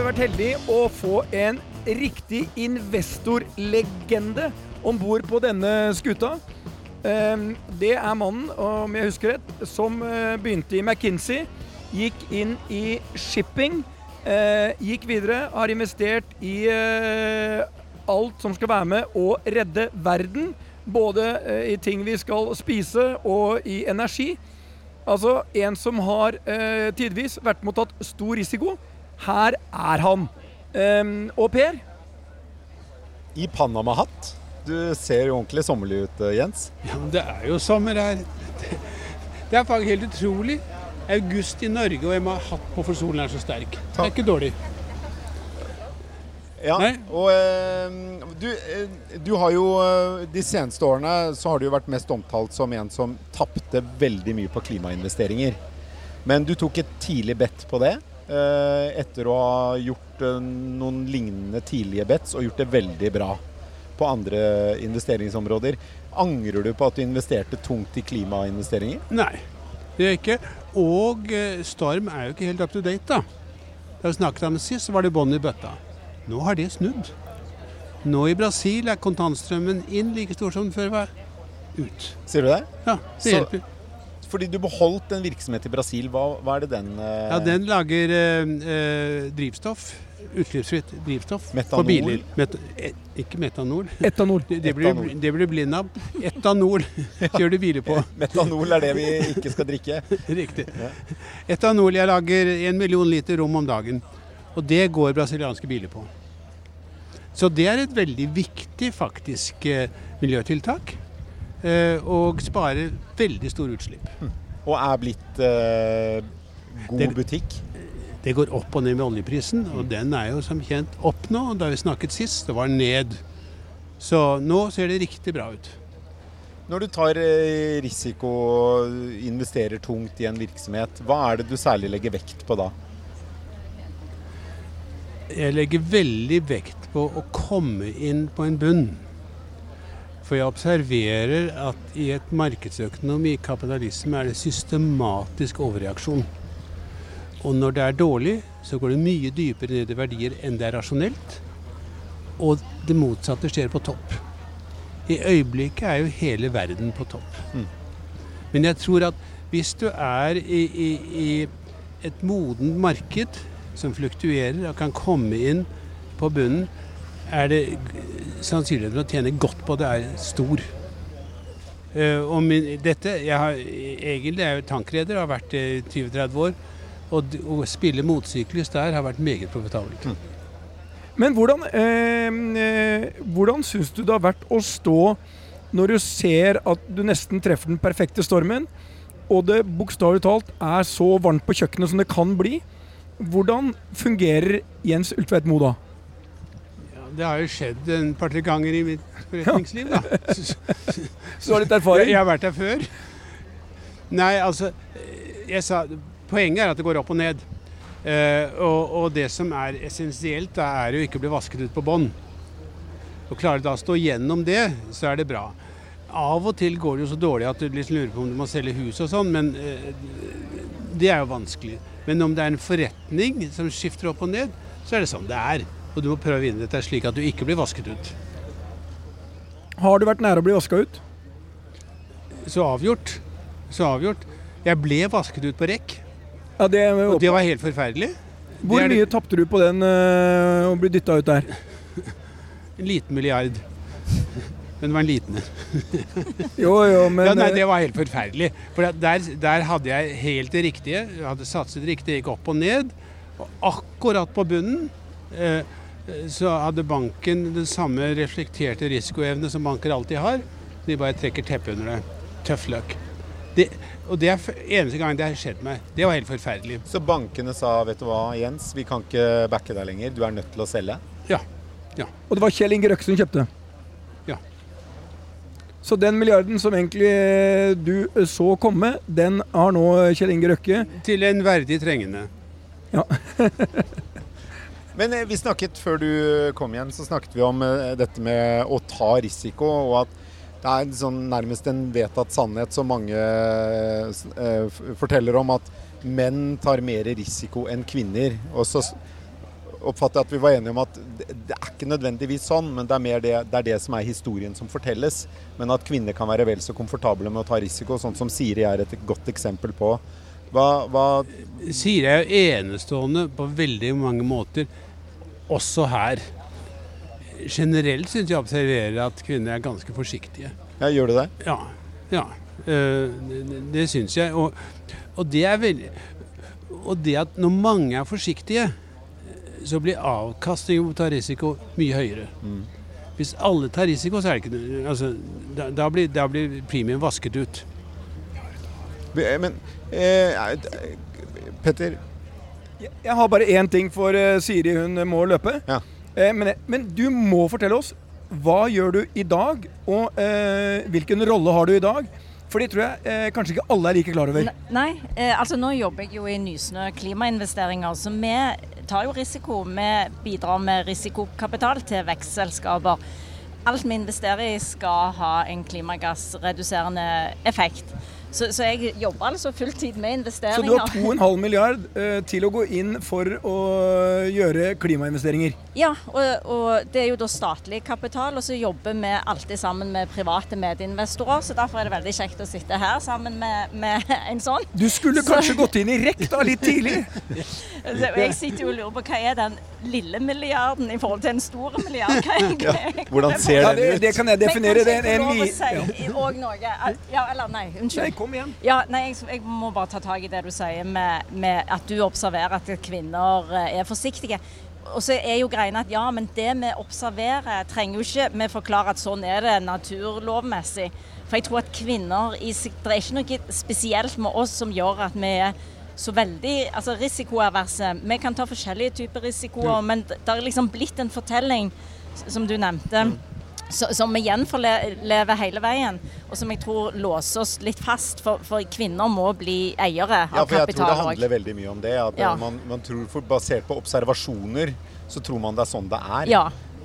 jeg vært heldig å få en riktig investorlegende ombord på denne skuta. Det mannen, om jeg husker rett, som begynte i McKinsey, gikk inn i shipping, gikk videre, har investert i alt som skal være med å redde verden, både i ting vi skal spise og i energi. Altså en som har tidvis vært med å tatt stor risiko. Her han. Og Per? I Panama-hatt. Du ser jo ordentlig sommerlig ut, Jens. Ja, men det jo sommer her. Det faktisk helt utrolig. August i Norge, og jeg må ha hatt på for solen så sterk. Det ikke dårlig. Ja, nei. Og du har jo de seneste årene så har du jo vært mest omtalt som en som tappte veldig mye på klimainvesteringer. Men du tok et tidlig bett på det, etter å ha gjort noen lignende tidlige bets og gjort det veldig bra på andre investeringsområder. Angrer du på at du investerte tungt i klimainvesteringer? Nei, det gjør jeg ikke. Og Storm jo ikke helt up to date da. Da vi snakket om det sist, så var det bånd i bøtta. Nå har det snudd. Nå i Brasil kontantstrømmen inn like stor som den før var ut. Sier du det? Ja, det hjelper. Fordi du beholdt en virksomhet i Brasil, hva det den? Ja, den lager drivstoff, utslippsfritt drivstoff. Metanol? For biler. Ikke metanol. Etanol. Det blir blind av. Etanol kjører du biler på. Metanol det vi ikke skal drikke. Riktig. Ja. Etanol, jeg lager 1 million liter rom om dagen. Og det går brasilianske biler på. Så det et veldig viktig faktisk miljøtiltak. Og sparer veldig store utslipp. Og blitt god butikk? Det går opp og ned med oljeprisen, og den jo som kjent opp nå. Da vi snakket sist, det var ned. Så nå ser det riktig bra ut. Når du tar risiko og investerer tungt i en virksomhet, hva det du særlig legger vekt på da? Jeg legger veldig vekt på å komme inn på en bunn. For jeg observerer at i et markedsøkonomi, kapitalisme, det systematisk overreaksjon. Og når det dårlig, så går det mye dypere ned i verdier enn det rasjonelt. Og det motsatte skjer på topp. I øyeblikket jo hele verden på topp. Men jeg tror at hvis du i et modent marked som fluktuerer og kan komme inn på bunnen, det sannsynligheten å tjene godt på det stor. Egentlig jo tankreder, har vært 20-30 år, og å spille motsyklus der har vært meget profitabelt. Men hvordan synes du det har vært å stå når du ser at du nesten treffer den perfekte stormen, og det bokstavelig talt så varmt på kjøkkenet som det kan bli? Hvordan fungerer Jens Ultveit Moe da? Det har jo skjedd en par-tre ganger i mitt forretningsliv, da. Så har litt erfaring? Jeg har vært der før. Nei, altså, jeg sa, poenget at det går opp og ned. Og det som essensielt, jo ikke å bli vasket ut på bånd. Og klarer da å stå gjennom det, så det bra. Av og til går det jo så dårlig at du liksom lurer på om du må selge hus og sånn, men det jo vanskelig. Men om det en forretning som skifter opp og ned, så det sånn det Og du må prøve å vinne dette slik at du ikke blir vasket ut. Har du vært nære å bli vasket ut? Så avgjort. Jeg ble vasket ut på rekk. Ja, og det var helt forferdelig. Hvor mye tappte du på den å bli dyttet ut der? 1 liten milliard. Men det var en liten. jo, men... Ja, nei, det var helt forferdelig. For der hadde jeg helt det riktige. Jeg hadde satset riktig, gikk opp og ned. Og akkurat på bunnen så hadde banken den samme reflekterte risikoevne som banker alltid har. De bare trekker teppet under det. Tough luck. Og det eneste gang det har skjedd meg. Det var helt forferdelig. Så bankene sa, vet du hva, Jens, vi kan ikke backe deg lenger. Du nødt til å selge? Ja. Og det var Kjell Inge Røkke som kjøpte? Ja. Så den milliarden som egentlig du så komme, den har nå Kjell Inge Røkke? Til en verdig trengende. Ja. Men vi snakket, før du kom igjen, så snakket vi om dette med å ta risiko, og at det sånn, nærmest en vedtatt sannhet som mange forteller om, at menn tar mer risiko enn kvinner. oppfatter jeg at vi var enige om at det ikke nødvendigvis sånn, men det mer det er det som historien som fortelles. Men at kvinner kan være vel så komfortable med å ta risiko, sånn som Siri et godt eksempel på. Siri jo enestående på veldig mange måter, også her. Generelt synes jeg observerer at kvinner ganske forsiktige. Ja, gjør du det? Ja. Det synes jeg. Og det veldig... Og det at når mange forsiktige, så blir avkastningen på å ta risiko mye høyere. Hvis alle tar risiko, så det ikke... Altså, da blir premien vasket ut. Men, Petter? Jeg har bare én ting for Siri, hun må løpe. Ja. Men du må fortelle oss, hva gjør du i dag, og hvilken rolle har du i dag? For det tror jeg kanskje ikke alle like klar over. Nei, altså nå jobber jeg jo i Nysnø klimainvesteringer, så vi tar jo risiko. Vi bidrar med risikokapital til vekstselskaper. Alt vi investerer i skal ha en klimagassreduserende effekt. Så jeg jobber altså fulltid med investeringer. Så du har 2,5 milliard til å gå inn for å gjøre klimainvesteringer? Ja, og det jo da statlig kapital, og så jobber vi alltid sammen med private medinvestorer, så derfor det veldig kjekt å sitte her sammen med en sånn. Du skulle kanskje gått inn i REC da, litt tidlig? Jeg sitter jo og lurer på hva den lille milliarden i forhold til en stor milliard? Hvordan ser den ut? Det kan jeg definere. Men kanskje jeg får lov å si og noe? Ja, eller nei, unnskyld. Nei, kom igjen. Ja, nei, jeg må bare ta tag i det du sier med at du observerer at kvinner forsiktige. Og så jo greien at ja, men det vi observerer trenger jo ikke vi forklare at sånn det naturlovmessig. For jeg tror at kvinner, det ikke noe spesielt med oss som gjør at vi så veldig risikoaverse. Vi kan ta forskjellige typer risikoer, men det liksom blitt en fortelling, som du nevnte, som vi gjenforlever hele veien, og som jeg tror låser oss litt fast, for kvinner må bli eiere av kapital. Ja, for jeg tror det handler veldig mye om det, at man tror, basert på observasjoner, så tror man det sånn det Ja,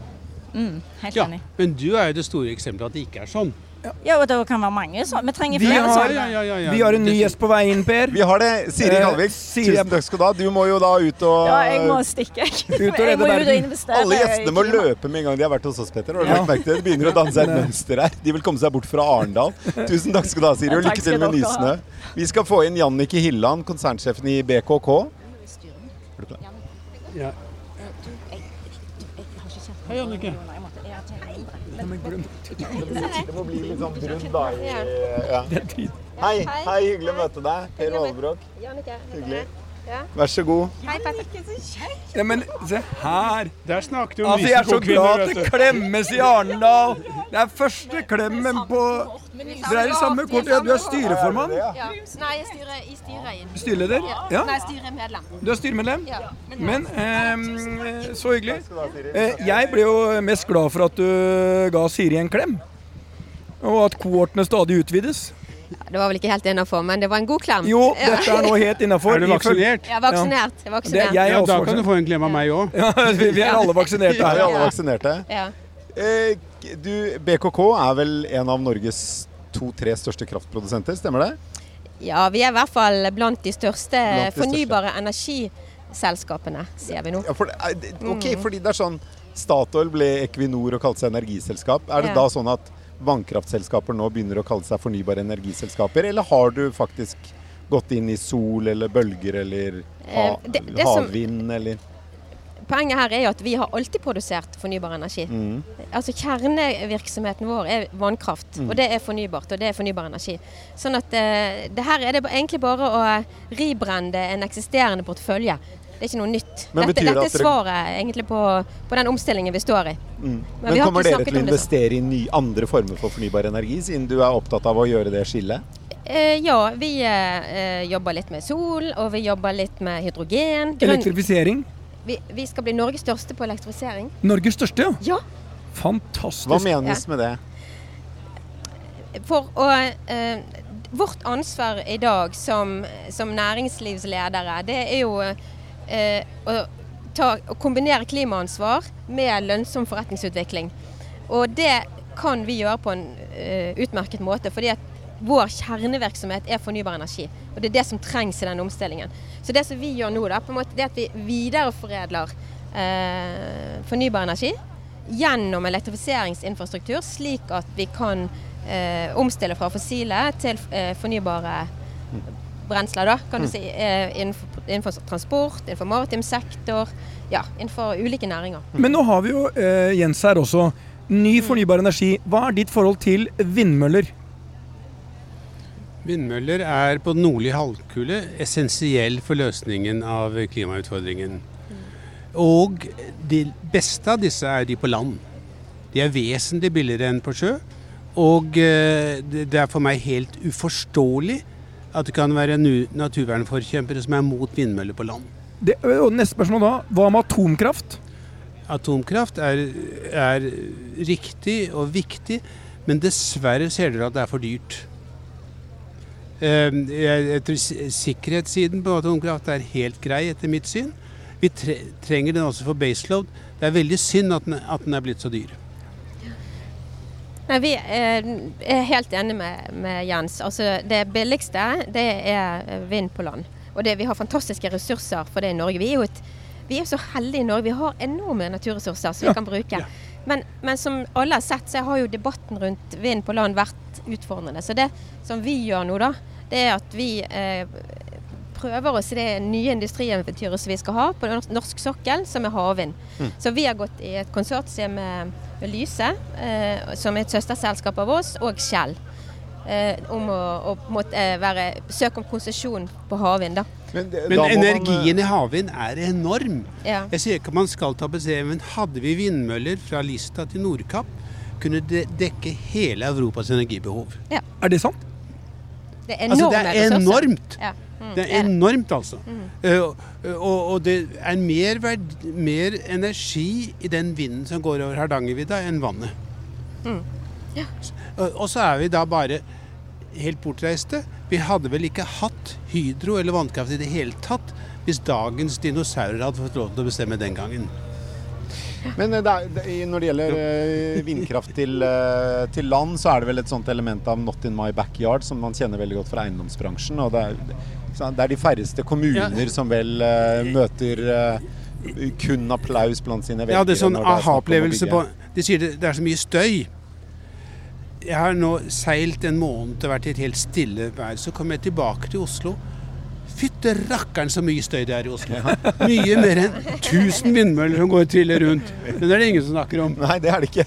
helt enig. Men du jo det store eksempelet at det ikke sånn. Ja, og det kan være mange sånn. Vi trenger flere sånne. Vi har en ny gjest på vei inn, Per. Vi har det. Siri Kalvik, tusen takk skal du ha. Du må jo da ut og... Ja, jeg må stikke. Jeg må ut og investere. Alle gjestene må løpe med en gang de har vært hos oss, Petter. Har du lagt merke til det? Det begynner å danse et mønster her. De vil komme seg bort fra Arendal. Tusen takk skal du ha, Siri, og lykke til med Nysnø. Vi skal få inn Jannicke Hilland, konsernsjefen i BKK. Er du klar? Ja. Hei, Jannicke. Det må bli litt sånn brunn da. Hei, hyggelig å møte deg. Per Valbrok. Hyggelig. Vær så god. Hei, Petter. Ja, men se her. Der snakket du om Jeg så glad at det klemmes i Arendal. Det første klemmen på... Dere det samme kort. Ja, du styreformann. Ja. Nei, jeg styrer inn. Styreleder? Ja. Nei, styremedlem. Du styremedlem? Ja. Men så hyggelig. Jeg ble jo mest glad for at du ga Siri en klem. Og at kohortene stadig utvides. Det var vel ikke helt innenfor, men det var en god klem. Jo, dette nå helt innenfor. Er du vaksinert? Jeg er vaksinert. Ja, da kan du få en klem av meg også. Ja, vi alle vaksinerte her. Vi alle vaksinerte. Ja. BKK vel en av Norges 2-3 største kraftprodusenter, stemmer det? Ja, vi i hvert fall blant de største fornybare energiselskapene, sier vi nå. Ja, fordi det sånn, Statoil ble Equinor og kalte seg energiselskap. Det da sånn at vannkraftselskaper nå begynner å kalle seg fornybare energiselskaper, eller har du faktisk gått inn i sol eller bølger eller havvind eller... Poenget her jo at vi har alltid produsert fornybar energi. Altså kjernevirksomheten vår vannkraft, og det fornybart, og det fornybar energi. Sånn at det her det egentlig bare å ribrende en eksisterende portefølje. Det ikke noe nytt. Dette svaret egentlig på den omstillingen vi står i. Men kommer dere til å investere i andre former for fornybar energi, siden du opptatt av å gjøre det skillet? Ja, vi jobber litt med sol, og vi jobber litt med hydrogen. Elektrifisering? Vi skal bli Norges største på elektrifisering. Norges største, ja? Fantastisk. Hva menes med det? For vårt ansvar i dag som næringslivsledere, det jo å kombinere klimaansvar med lønnsom forretningsutvikling. Og det kan vi gjøre på en utmerket måte, fordi at vår kjernevirksomhet fornybar energi. Og det det som trengs i den omstillingen. Så det som vi gjør nå, på en måte, det at vi videreforedler fornybar energi gjennom elektrifiseringsinfrastruktur, slik at vi kan omstille fra fossile til fornybare brensler, da, kan du si, innenfor transport, innenfor maritim sektor, ja, innenfor ulike næringer. Men nå har vi jo Jens her også. Ny fornybar energi. Hva ditt forhold til vindmøller? Vindmøller på den nordlige halvkule essensiell for løsningen av klimautfordringen. Og de beste av disse de på land. De vesentlig billigere enn på sjø, og det for meg helt uforståelig at det kan være naturvernforkjempere som mot vindmøller på land. Og neste spørsmål da, hva med atomkraft? Atomkraft riktig og viktig, men dessverre ser dere at det for dyrt. Jeg tror sikkerhetssiden på atomkraft helt grei etter mitt syn. Vi trenger den også for baseload. Det veldig synd at den blitt så dyr. Nei, vi helt enige med Jens. Altså, det billigste det vind på land. Og vi har fantastiske ressurser for det i Norge. Vi så heldige i Norge. Vi har enorme naturressurser som vi kan bruke. Men som alle har sett, så har jo debatten rundt vind på land vært utfordrende. Så det som vi gjør nå da, det at vi prøver oss i det nye industrieventyret som vi skal ha på norsk sokkel, som havvind. Så vi har gått i et konsortium med Lyse, som et søsterselskap av oss, og Shell, om å søke om konsesjon på havvind. Da. Men energien i havvind enorm. Ja. Jeg sier ikke at man skal ta beskjed, men hadde vi vindmøller fra Lista til Nordkapp, kunne det dekke hele Europas energibehov. Ja. Er det sant? Det enorme det enormt. Ja. Det enormt, altså. Og det mer energi i den vinden som går over Hardangervidda enn vannet. Ja. Og så vi da bare helt bortreiste. Vi hadde vel ikke hatt hydro eller vannkraft i det hele tatt hvis dagens dinosaurer hadde fått lov til å bestemme den gangen. Men når det gjelder vindkraft til land, så det vel et sånt element av not in my backyard, som man kjenner veldig godt fra eiendomsbransjen, og det de færreste kommuner som vel møter kun applaus blant sine velgere. Ja, det sånn aha-opplevelse på, de sier det så mye støy. Jeg har nå seilt en måned og vært i et helt stille vær, så kom jeg tilbake til Oslo. Fytte rakkeren så mye støy det i Oslo. Mye mer enn 1000 vindmøller som går og triller rundt. Men det det ingen som snakker om. Nei, det det ikke.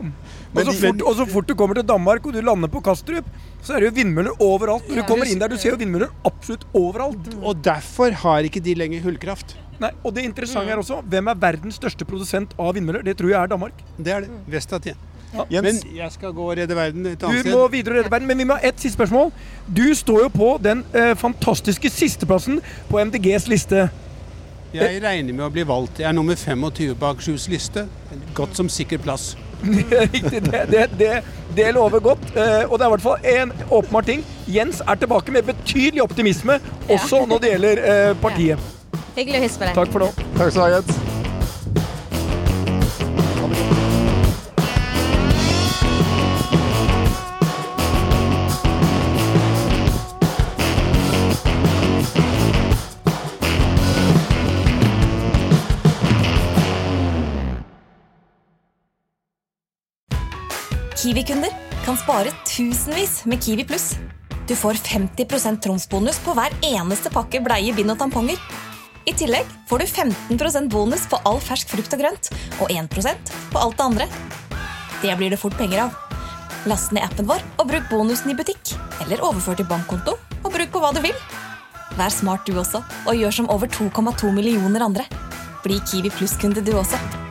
Og så fort du kommer til Danmark og du lander på Kastrup, så det jo vindmøller overalt. Når du kommer inn der, du ser jo vindmøller absolutt overalt. Og derfor har ikke de lenger hullkraft. Nei, og det interessante også, hvem verdens største produsent av vindmøller? Det tror jeg Danmark. Det det. Vestatien. Ja. Men jeg skal gå og redde verden et annet sted. Du må videre redde verden, men vi må ha et siste spørsmål. Du står jo på den fantastiske sisteplassen på MDGs liste. Jeg regner med å bli valgt. Jeg nummer 25 bak Sjus liste. Godt som sikker plass. Riktig, det lover godt. Og det i hvert fall en åpenbar ting. Jens tilbake med betydelig optimisme, også når det gjelder partiet. Ja. Hyggelig å huske på det. Takk for nå. Takk skal du ha, Jens. Kiwi-kunder kan spare tusenvis med Kiwi Plus. Du får 50% tromsbonus på hver eneste pakke bleie, bind og tamponger. I tillegg får du 15% bonus på all fersk frukt og grønt, og 1% på alt det andre. Det blir det fort penger av. Last ned appen vår og bruk bonusen i butikk, eller overfør til bankkonto og bruk på hva du vil. Vær smart du også, og gjør som over 2,2 millioner andre. Bli Kiwi Plus-kunde du også.